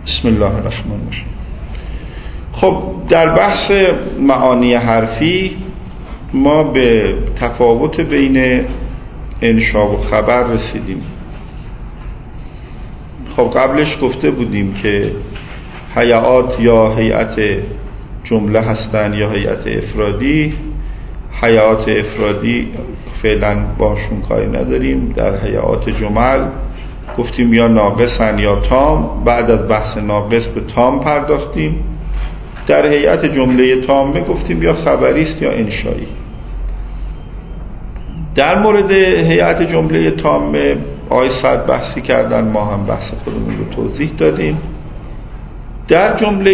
بسم الله الرحمن الرحیم. خب در بحث معانی حرفی ما به تفاوت بین انشا و خبر رسیدیم. خب قبلش گفته بودیم که هیئات یا هیئت جمله هستن یا هیئت افرادی. هیئات افرادی فعلا باشون کاری نداریم. در هیئات جمل گفتیم یا ناقصن یا تام. بعد از بحث ناقص به تام پرداختیم. در هیئت جمله تامه گفتیم یا خبری است یا انشایی. در مورد هیئت جمله تامه آقای سعد بحثی کردن، ما هم بحث خودمون رو توضیح دادیم. در جمله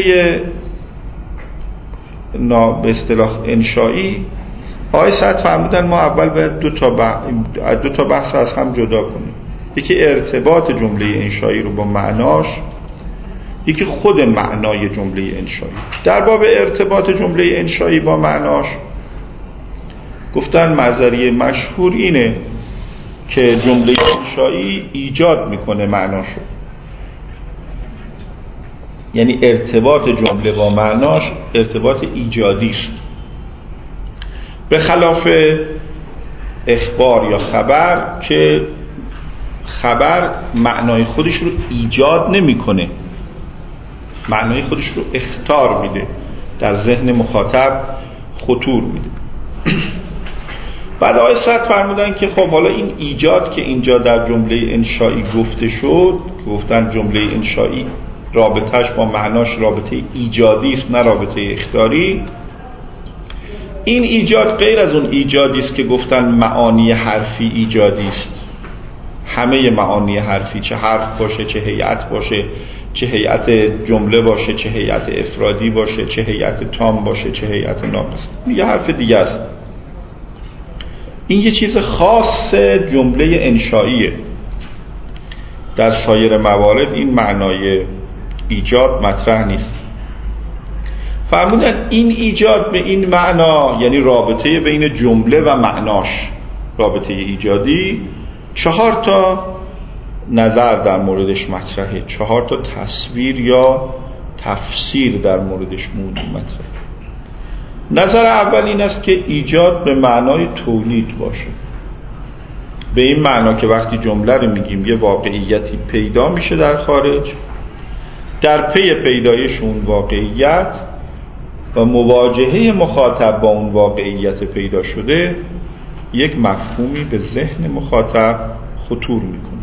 به اصطلاح انشایی آقای سعد فرمودن ما اول باید دو تا بحث از هم جدا کنیم. یکی ارتباط جمله انشایی رو با معناش، یکی خود معنای جمله انشایی. در باب ارتباط جمله انشایی با معناش گفتن نظریه مشهور اینه که جمله انشایی ایجاد میکنه معناشو، یعنی ارتباط جمله با معناش ارتباط ایجادی است، به خلاف اخبار یا خبر که خبر معنای خودش رو ایجاد نمیکنه، معنای خودش رو اخطار میده، در ذهن مخاطب خطور میده. بعد آقای سعد فرمودن که خب حالا این ایجاد که اینجا در جمله انشایی گفته شد، گفتن جمله انشایی رابطهش با معناش رابطه ایجادی است نه رابطه اخطاری. این ایجاد غیر از اون ایجادی است که گفتن معانی حرفی ایجادی است. همه معانی حرفی، چه حرف باشه، چه هیئت باشه، چه هیئت جمله باشه، چه هیئت افرادی باشه، چه هیئت تام باشه، چه هیئت ناقص، یه حرف دیگه است. این یه چیز خاص جمله انشاییه. در سایر موارد این معنای ایجاد مطرح نیست. فرمودن این ایجاد به این معنا، یعنی رابطه بین جمله و معناش، رابطه ایجادی، 4 تا نظر در موردش مطرحه، 4 تا تصویر یا تفسیر در موردش موضوع مطرحه. نظر اول این است که ایجاد به معنای تولید باشه، به این معنا که وقتی جمله رو میگیم یه واقعیتی پیدا میشه در خارج، در پی پیدایش اون واقعیت و مواجهه مخاطب با اون واقعیت پیدا شده یک مفهومی به ذهن مخاطب خطور میکنه.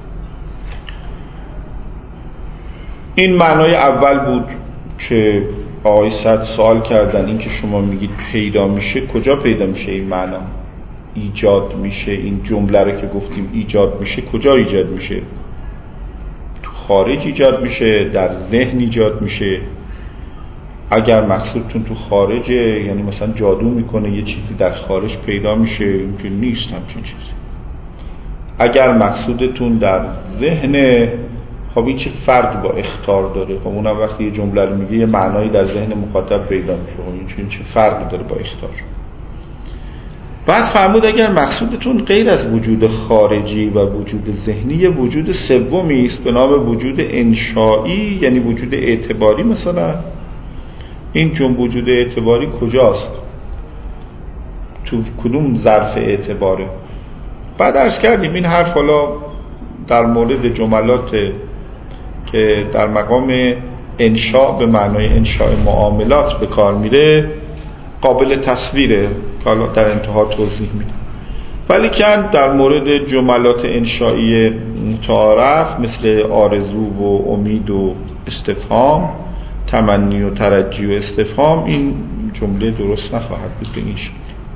این معنای اول بود که آقای سعد سوال کردن، این که شما میگید پیدا میشه، کجا پیدا میشه این معنا؟ ایجاد میشه، این جمله رو که گفتیم ایجاد میشه کجا ایجاد میشه؟ تو خارج ایجاد میشه، در ذهن ایجاد میشه؟ اگر مقصودتون تو خارجه، یعنی مثلا جادو میکنه یه چیزی در خارج پیدا میشه، این که نیست همچین چیزی. اگر مقصودتون در ذهن، خب این چه فرق با اخطار داره؟ خب اونم وقتی یه جمله رو میگه یه معنایی در ذهن مخاطب پیدا میشه، خب این چه فرق داره با اخطار؟ بعد فرمود اگر مقصودتون غیر از وجود خارجی و وجود ذهنی وجود سومی است به نام وجود انشایی، یعنی وجود اعتباری، مثلا این چون وجود اعتباری کجاست؟ تو کدوم ظرف اعتباره؟ بعد عرض کردیم این حرف حالا در مورد جملات که در مقام انشاء به معنای انشاء معاملات به کار میره قابل تصویره که حالا در انتها توضیح میدم. ولی که در مورد جملات انشایی متعارف مثل آرزو و امید و استفهام، تمنی و ترجی و استفهام، این جمله درست نخواهد بود به این شکل.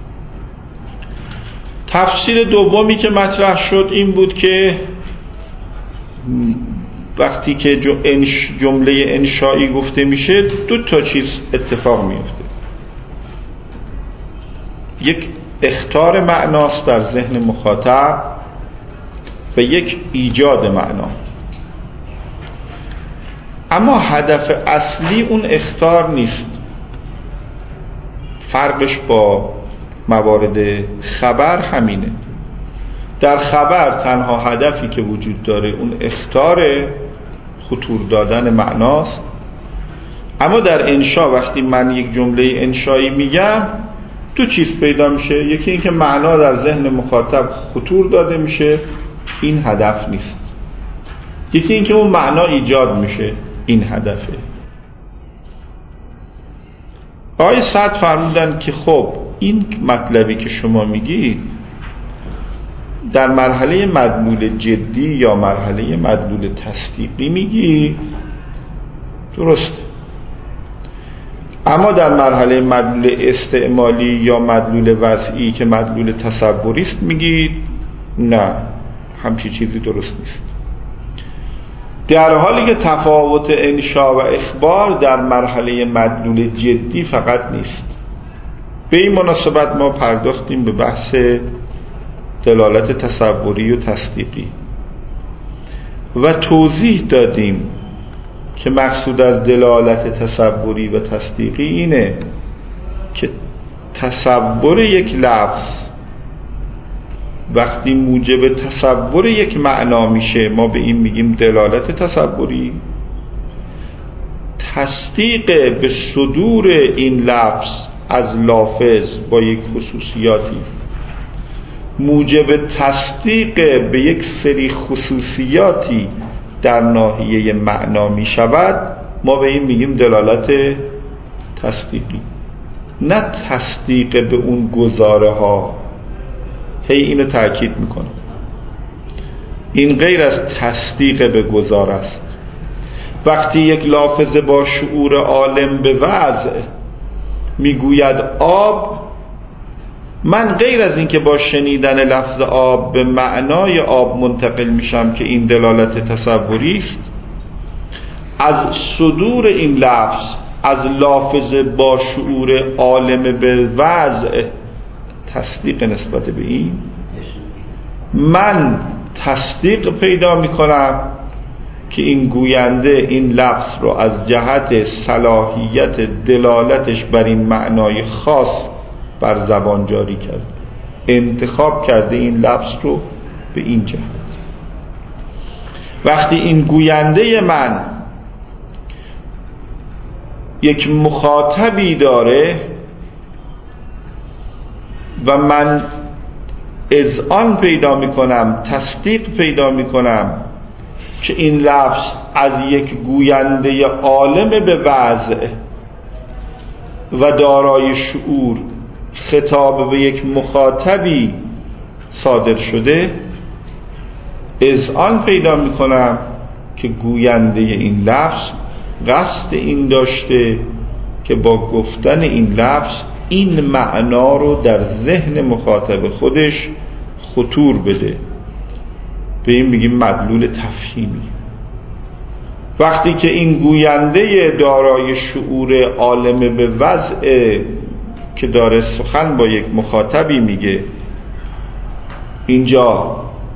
تفسیر دومی که مطرح شد این بود که وقتی که جمله انشایی گفته میشه 2 تا چیز اتفاق میفته. یک اخطار معناست در ذهن مخاطب و یک ایجاد معنا. اما هدف اصلی اون اخطار نیست. فرقش با موارد خبر همینه. در خبر تنها هدفی که وجود داره اون اخطاره خطور دادن معناست. اما در انشا وقتی من یک جمله انشایی میگم دو چیز پیدا میشه. یکی اینکه معنا در ذهن مخاطب خطور داده میشه، این هدف نیست. یکی اینکه اون معنا ایجاد میشه، این هدفه. آقای سعد فرمودن که خب این مطلبی که شما میگید در مرحله مدلول جدی یا مرحله مدلول تصدیقی میگی، درست، اما در مرحله مدلول استعمالی یا مدلول وضعی که مدلول تصوری است میگید نه، همچی چیزی درست نیست. در حالی که تفاوت انشا و اخبار در مرحله مدلول جدی فقط نیست. به این مناسبت ما پرداختیم به بحث دلالت تصوری و تصدیقی و توضیح دادیم که مقصود از دلالت تصوری و تصدیقی اینه که تصور یک لفظ وقتی موجب تصور یک معنا میشه ما به این میگیم دلالت تصوری. تصدیق به صدور این لفظ از لافظ با یک خصوصیاتی موجب تصدیق به یک سری خصوصیاتی در ناحیه معنا می شود، ما به این میگیم دلالت تصدیقی، نه تصدیق به اون گزاره ها. هی اینو تأکید میکنم، این غیر از تصدیق به گزاره است. وقتی یک لافظه با شعور عالم به وضع میگوید آب، من غیر از این که با شنیدن لفظ آب به معنای آب منتقل میشم که این دلالت تصوری است، از صدور این لفظ از لافظ با شعور عالم به وضع تصدیق نسبت به این، من تصدیق پیدا میکنم که این گوینده این لفظ رو از جهت صلاحیت دلالتش بر این معنای خاص بر زبان جاری کرد، انتخاب کرده این لفظ رو به این جهت. وقتی این گوینده من یک مخاطبی داره و من اذعان پیدا میکنم، تصدیق پیدا میکنم که این لفظ از یک گوینده عالم به وضع و دارای شعور خطاب به یک مخاطبی صادر شده، اذعان پیدا میکنم که گوینده این لفظ قصد این داشته که با گفتن این لفظ این معنا رو در ذهن مخاطب خودش خطور بده. به این میگیم مدلول تفهیمی. وقتی که این گوینده دارای شعور عالم به وضع که داره سخن با یک مخاطبی میگه، اینجا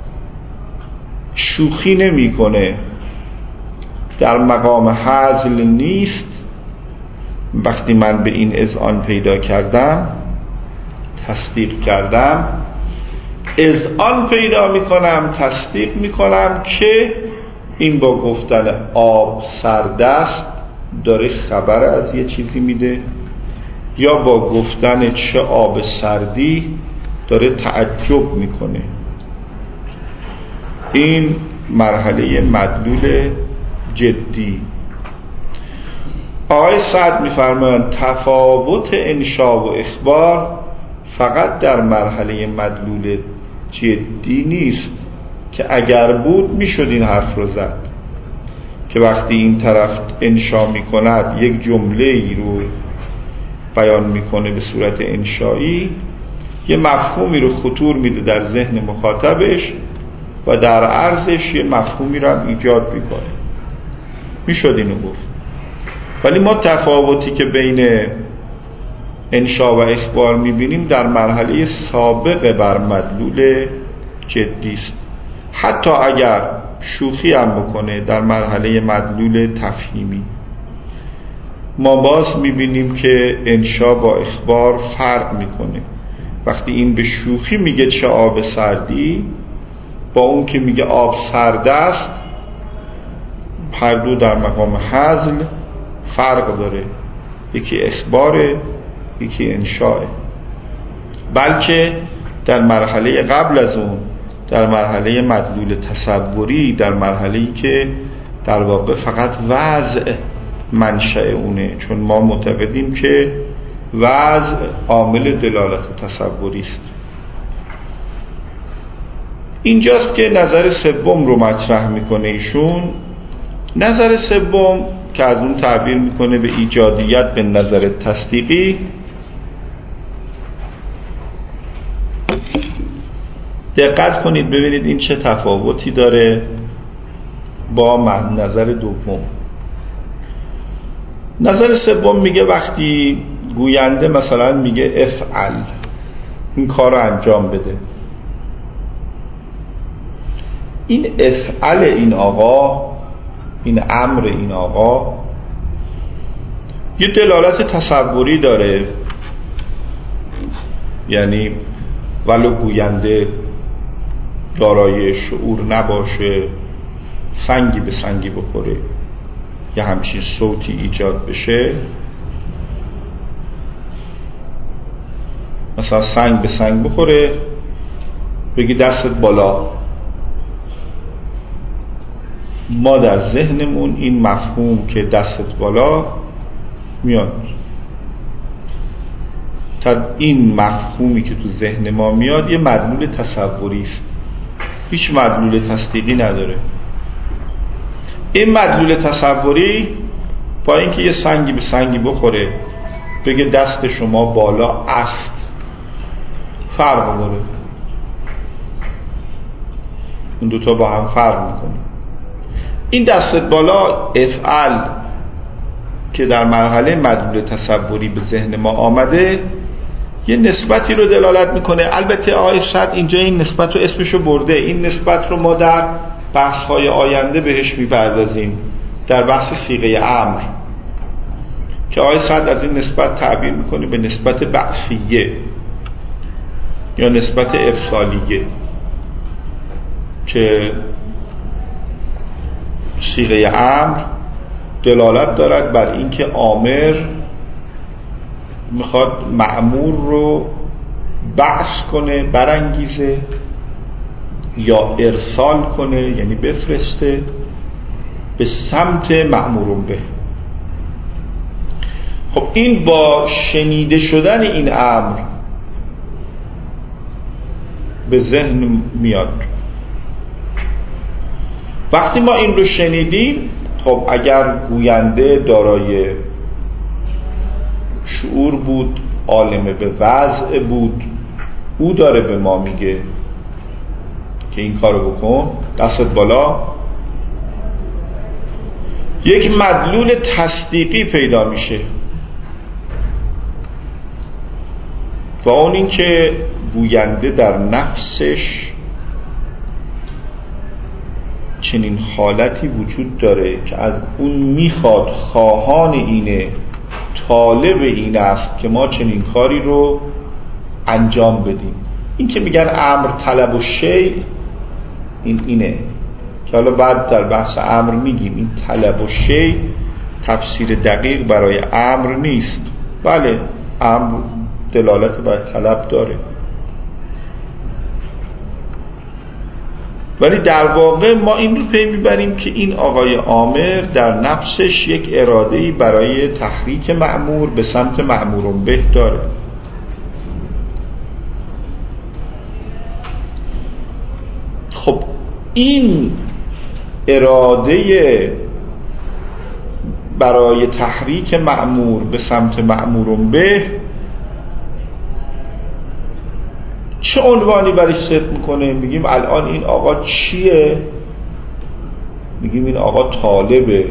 شوخی نمیکنه، در مقام هزل نیست. وقتی من به این اذعان پیدا کردم، تصدیق کردم، اذعان پیدا میکنم، تصدیق میکنم که این با گفتن آب سردست داره خبر از یه چیزی میده، یا با گفتن چه آب سردی داره تعجب میکنه. این مرحله مدلول جدی. آقای سعد میفرمایند تفاوت انشا و اخبار فقط در مرحله مدلول جدی نیست که اگر بود میشد این حرف رو زد که وقتی این طرف انشا میکند یک جمله ای رو بیان میکنه به صورت انشایی، یه مفهومی رو خطور میده در ذهن مخاطبش و در عرضش یه مفهومی رو هم ایجاد میکنه، میشد اینو گفت. ولی ما تفاوتی که بین انشا و اخبار میبینیم در مرحله سابق بر مدلول جدی است. حتی اگر شوخی هم بکنه در مرحله مدلول تفهیمی، ما باز میبینیم که انشا با اخبار فرق میکنه. وقتی این به شوخی میگه چه آب سردی، با اون که میگه آب سرد است، هر دو در مقام حذل فرق داره، یکی اخباره یکی انشاءه. بلکه در مرحله قبل از اون، در مرحله مدلول تصوری، در مرحله‌ای که در واقع فقط وضع منشأ اونه، چون ما معتقدیم که وضع عامل دلالت تصوری است. اینجاست که نظر سوم رو مطرح میکنه ایشون. نظر سوم که از اون تعبیر میکنه به ایجادیت به نظر تصدیقی، دقت کنید ببینید این چه تفاوتی داره با نظر دوم. نظر سوم میگه وقتی گوینده مثلا میگه افعل، این کار رو انجام بده، این افعل این آقا، این امر این آقا یه دلالت تصوری داره. یعنی ولو گوینده دارای شعور نباشه، سنگی به سنگی بخوره، یه همچین صوتی ایجاد بشه، مثلا سنگ به سنگ بخوره، بگی دستت بالا، ما در ذهنمون این مفهوم که دستت بالا میاد. تا این مفهومی که تو ذهن ما میاد یه مدلول تصوری است، هیچ مدلول تصدیقی نداره. این مدلول تصوری با اینکه یه سنگی به سنگی بخوره بگه دست شما بالا است، فرق داره. اون دوتا با هم فرق میکنه. این دستت بالا افعل که در مرحله مدلول تصوری به ذهن ما آمده یه نسبتی رو دلالت میکنه. البته آقای صد اینجا این نسبت رو اسمشو برده، این نسبت رو ما در بحث‌های آینده بهش میپردازیم، در بحث صیغه امر که آقای صد از این نسبت تعبیر میکنه به نسبت بعثیه یا نسبت ارسالیه، که صیغه امر دلالت دارد بر اینکه آمر میخواد مأمور رو بعث کنه، برانگیزه، یا ارسال کنه یعنی بفرسته به سمت مأمورون به. خب این با شنیده شدن این امر به ذهن میاد. وقتی ما این رو شنیدیم، خب اگر گوینده دارای شعور بود، عالم به وضع بود، او داره به ما میگه که این کارو بکن، دستت بالا، یک مدلول تصدیقی پیدا میشه و اون این که گوینده در نفسش چنین حالتی وجود داره که از اون میخواد، خواهان اینه، طالب این است که ما چنین کاری رو انجام بدیم. این که میگن امر طلب و شیء، اینه که حالا بعد در بحث امر میگیم این طلب و شیء تفسیر دقیق برای امر نیست. بله امر دلالت بر طلب داره، ولی در واقع ما این رو پی میبریم که این آقای آمر در نفسش یک اراده‌ای برای تحریک مأمور به سمت مأمورون به داره. خب این اراده برای تحریک مأمور به سمت مأمورون به چه عنوانی برش ست میکنه؟ میگیم الان این آقا چیه؟ میگیم این آقا طالبه.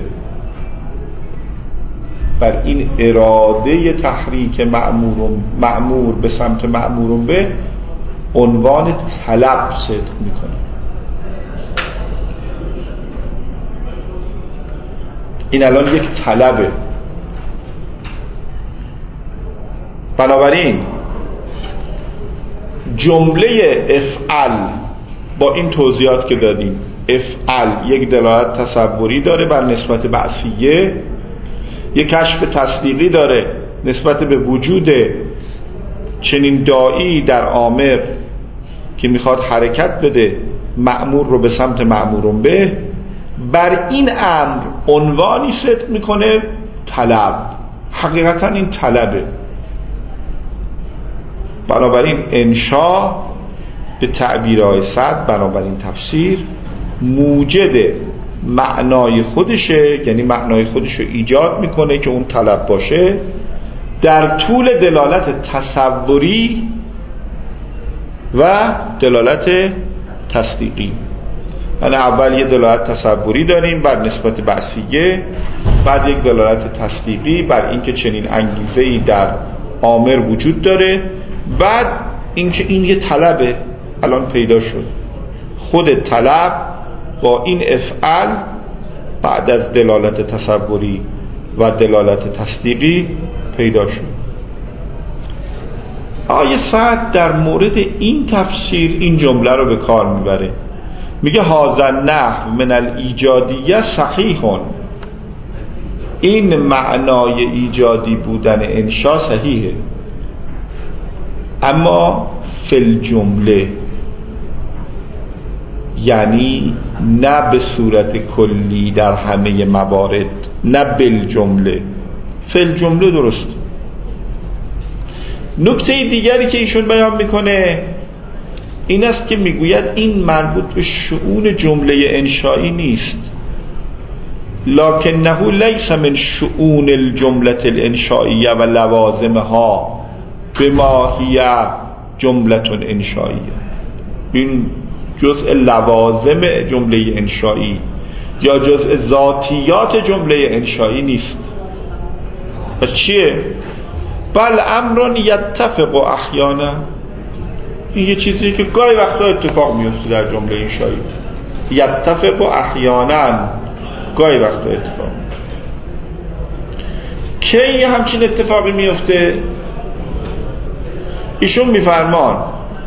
بر این اراده تحریک مأمور به سمت مأمورون به عنوان طلب ست میکنه. این الان یک طلبه. بنابراین جمله افعل با این توضیحات که دادیم افعل یک دلالت تصوری داره بر نسبت بعثیه، یک کشف تصدیقی داره نسبت به وجود چنین داعی در آمر که میخواد حرکت بده مأمور رو به سمت مأمورون به. بر این امر عنوانی صدق میکنه طلب، حقیقتا این طلبه. بنابراین انشا به تعبیرهای صد، بنابراین تفسیر موجد معنای خودشه، یعنی معنای خودش رو ایجاد میکنه که اون طلب باشه در طول دلالت تصوری و دلالت تصدیقی. یعنی اول یه دلالت تصوری داریم بر نسبت بعثیه، بعد یک دلالت تصدیقی بر اینکه چنین انگیزه‌ای در آمر وجود داره، بعد اینکه این یه طلبه الان پیدا شد. خود طلب با این افعل بعد از دلالت تصوری و دلالت تصدیقی پیدا شد. آیه سعد در مورد این تفسیر این جمله رو به کار میبره، میگه هذا النحو من الایجادیه صحیح، این معنای ایجادی بودن انشا صحیحه، اما فی الجمله، یعنی نه به صورت کلی در همه موارد، نه بالجمله. فی الجمله درست. نکته دیگری که ایشون بیان میکنه این است که میگوید این مربوط به شؤون جمله انشایی نیست، لکنه لیس من شؤون الجمله الانشائیه و لوازمها بما هی جمله انشائیه. این جزء لوازم جمله انشایی یا جزء ذاتیات جمله انشایی نیست. پس چیه؟ بل امرون یتفق احیانا، این یه چیزی که گاهی وقتا اتفاق میفته در جمله انشایی. یتفق احیانا، گاهی وقتا اتفاق میفته. کی یه همچین اتفاقی میفته؟ ایشون میفرمان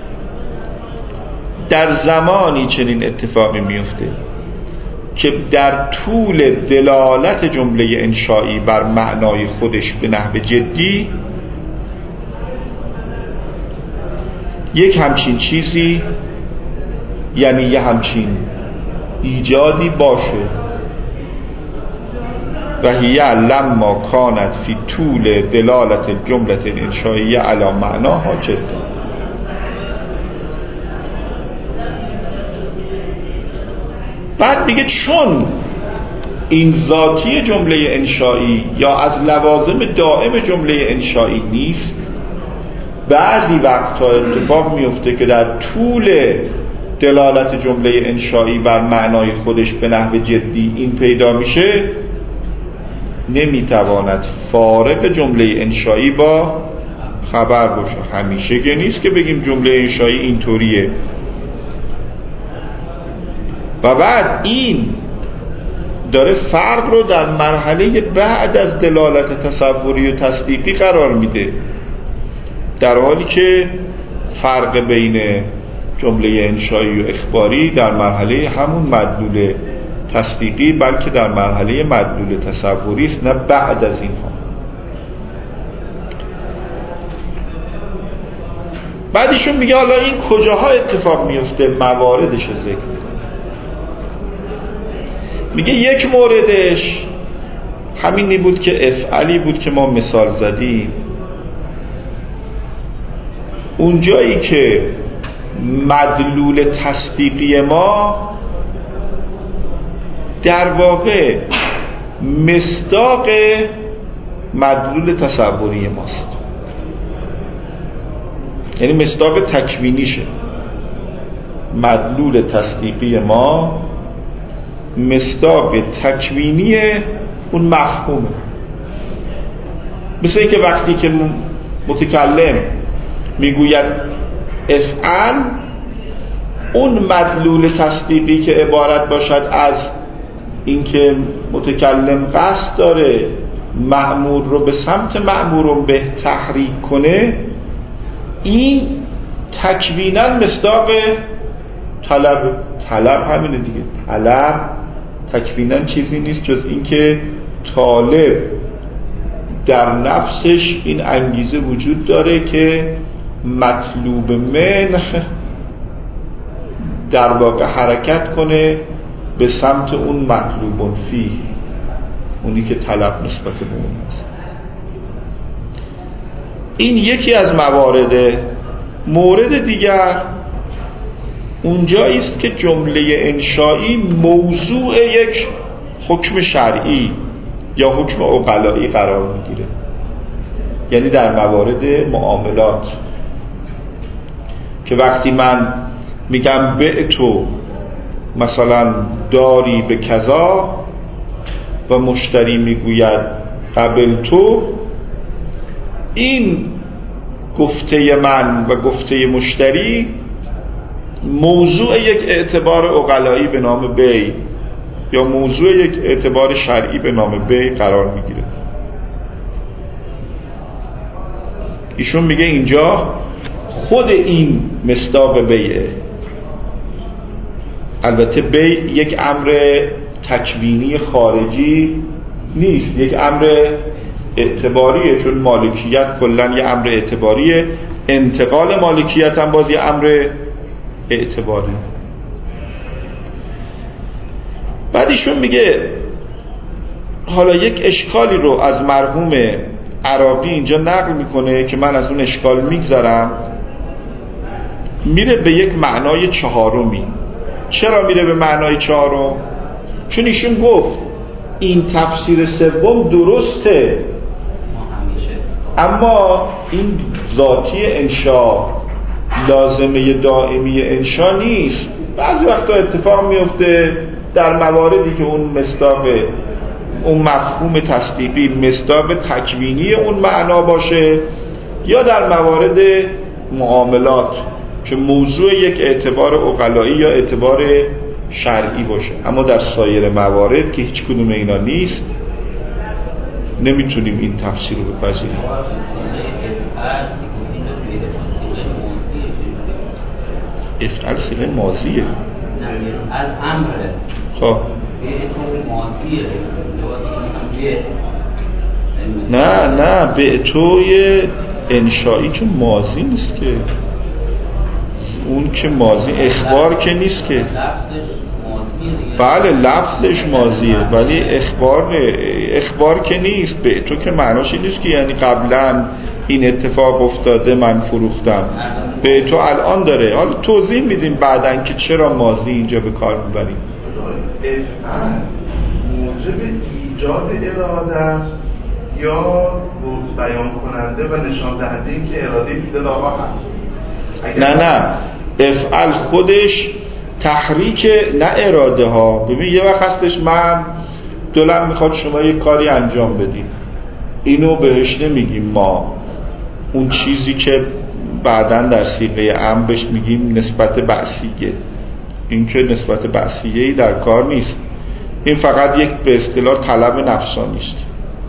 در زمانی چنین اتفاقی میفته که در طول دلالت جمله انشایی بر معنای خودش به نحو جدی یک همچین چیزی، یعنی یه همچین ایجادی باشه. و هی لما کانت فی طول دلالت جمله انشایی علی معناها جدا. بعد میگه چون این ذاتی جمله انشایی یا از لوازم دائم جمله انشایی نیست، بعضی وقتها اتفاق میفته که در طول دلالت جمله انشایی بر معنای خودش به نحو جدی این پیدا میشه، نمیتواند فارق جمله انشایی با خبر باشه. همیشه که نیست که بگیم جمله انشایی اینطوریه. و بعد این داره فرق رو در مرحله بعد از دلالت تصوری و تصدیقی قرار میده، در حالی که فرق بین جمله انشایی و اخباری در مرحله همون مدلول تصدیقی بلکه در مرحله مدلول تصوری است، نه بعد از اینها. بعدشون میگه حالا این کجاها اتفاق میفته، مواردش رو ذکر میکنه. میگه یک موردش همینی بود که افعلی بود که ما مثال زدیم، اونجایی که مدلول تصدیقی ما در واقع مصداق مدلول تصوری ماست، یعنی مصداق تکوینیشه. مدلول تصدیقی ما مصداق تکوینی اون مفهومه. مثل اینکه وقتی که متکلم میگوید افعل، اون مدلول تصدیقی که عبارت باشد از اینکه متکلم قصد داره مأمور رو به سمت مأمورون به تحریک کنه، این تکویناً مصداق طلب طلب همینه دیگه. طلب تکویناً چیزی نیست جز اینکه طالب در نفسش این انگیزه وجود داره که مطلوب من در واقع حرکت کنه به سمت اون مطلوب فیه، اونی که طلب نسبت به اون است. این یکی از موارده. مورد دیگر اونجایی است که جمله انشایی موضوع یک حکم شرعی یا حکم عقلایی قرار میگیره، یعنی در موارد معاملات که وقتی من میگم بعتو مثلا داری به کذا و مشتری میگوید قبلتو، این گفته من و گفته مشتری موضوع یک اعتبار عقلایی به نام بی یا موضوع یک اعتبار شرعی به نام بی قرار میگیره. ایشون میگه اینجا خود این مصداق بیعه. البته بیع یک امر تکوینی خارجی نیست، یک امر اعتباریه، چون مالکیت کلن یه امر اعتباریه، انتقال مالکیت هم باز یه امر اعتباری. بعد ایشون میگه حالا یک اشکالی رو از مرحوم عراقی اینجا نقل میکنه که من از اون اشکال میگذرم، میره به یک معنای چهارمی. چرا میره به معنای چهارم؟ چون ایشون گفت این تفسیر سوم درسته، اما این ذاتی انشا لازمه دائمی انشا نیست. بعضی وقتا اتفاق میفته در مواردی که اون مصداق، اون مفهوم تصدیقی مصداق تکوینی اون معنا باشه، یا در موارد معاملات که موضوع یک اعتبار عقلایی یا اعتبار شرعی باشه. اما در سایر موارد که هیچ کدوم اینا نیست نمیتونیم این تفسیر رو بپذیریم. افعال صیغه ماضیه. از امره. خب نه به توی انشایی که ماضی نیست که، اون که ماضی اخبار که نیست که. بله لفظش ماضیه ولی اخبار که نیست. به تو که معناش نیست که یعنی قبلا این اتفاق افتاده من فروختم. به تو الان داره. حالا توضیح میدیم بعدن که چرا ماضی اینجا به کار میبریم. افعال موجب ایجاد اراده است یا بیان کننده و نشان دهنده این که اراده تو دل آقا هست؟ نه افعال خودش تحریک، نه اراده ها. ببین یه وقت هستش من دلم میخواد شما یه کاری انجام بدید، اینو بهش نمیگیم ما اون چیزی که بعداً در صیغه امر بهش میگیم نسبت بعثیه. این که نسبت بعثیه‌ای در کار نیست، این فقط یک به اصطلاح طلب نفسانی است.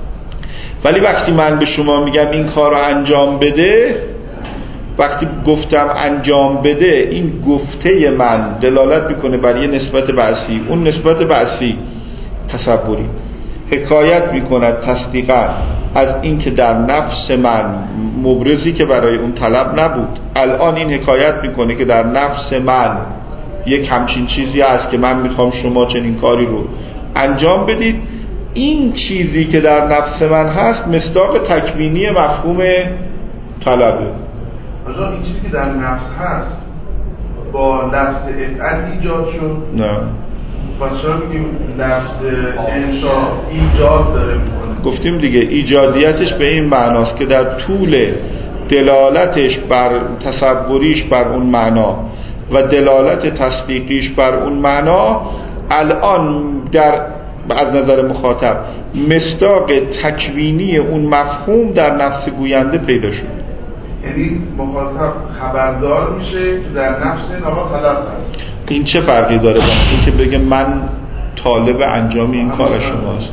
ولی وقتی من به شما میگم این کار رو انجام بده، وقتی گفتم انجام بده، این گفته من دلالت میکنه بر یه نسبت بعثی. اون نسبت بعثی تصوری حکایت میکند تصدیقا از این که در نفس من مبرزی که برای اون طلب نبود، الان این حکایت میکنه که در نفس من یک همچین چیزی هست که من میخوام شما چنین کاری رو انجام بدید. این چیزی که در نفس من هست مصداق تکوینی مفهوم طلبه. آجا این چیزی که در نفس هست با لفظ افعال ایجاد شد؟ نه. پس چرا میگیم لفظ انشا ایجاد داره میکنه؟ گفتیم دیگه ایجادیتش به این معناست که در طول دلالتش بر تصوریش بر اون معنا و دلالت تصدیقیش بر اون معنا الان در از نظر مخاطب مصداق تکوینی اون مفهوم در نفس گوینده پیدا شد. یعنی مخاطب خبردار میشه که در نفس این آقا طلب هست. این چه فرقی داره با این که بگه من طالب انجام این کار شماست؟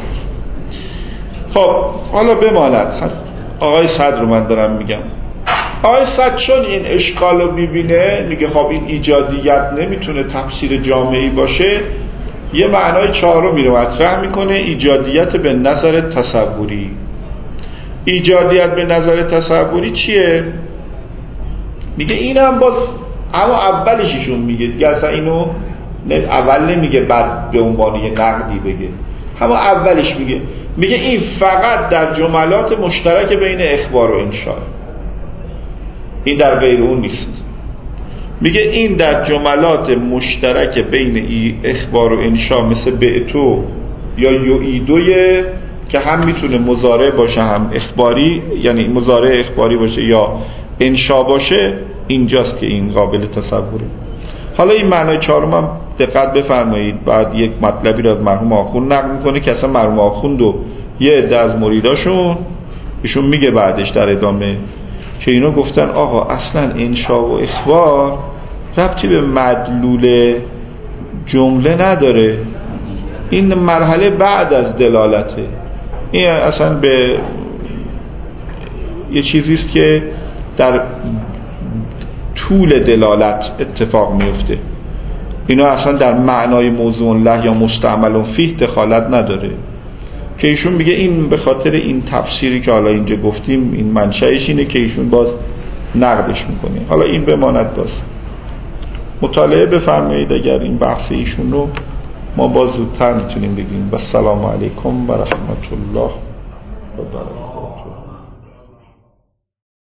خب حالا بماند، آقای صدر رو من دارم میگم، آقای سعد چون این اشکال رو میبینه میگه خب این ایجادیت نمیتونه تفسیر جامعی باشه، یه معنای چهارمی رو مطرح میکنه، ایجادیت به نظر تصوری. ایجادیت به نظر تصوری چیه؟ میگه اینم باز اما اولش ایشون میگه دیگه، اصلا اینو اول نمیگه بعد به عنوان یه نقدی بگه، اما اولش میگه این فقط در جملات مشترک بین اخبار و انشاء، این در غیر اون نیست. میگه این در جملات مشترک بین اخبار و انشاء مثل بعتو یا یعیدویه که هم میتونه مضارع باشه هم اخباری، یعنی مضارع اخباری باشه یا انشاء باشه، اینجاست که این قابل تصوره. حالا این معنای چهارم هم دقت بفرمایید، بعد یک مطلبی را از مرحوم آخوند نقل میکنه که اصلا مرحوم آخوند و یه عده از مریداشون ایشون میگه بعدش در ادامه که اینا گفتن آقا اصلا انشاء و اخبار ربطی به مدلول جمله نداره، این مرحله بعد از دلالته، این اصلا به یه چیزیست که در طول دلالت اتفاق میفته، اینا اصلا در معنای موضوع له یا مستعمل فیه دخالت نداره. که ایشون میگه این به خاطر این تفسیری که حالا اینجا گفتیم این منشأش اینه که ایشون باز نقدش میکنه. حالا این بماند، باز مطالعه بفرمایید اگر این بحث ایشون رو ما باز زودتر میتونیم بگیم. و السلام علیکم و رحمت الله و برکاته.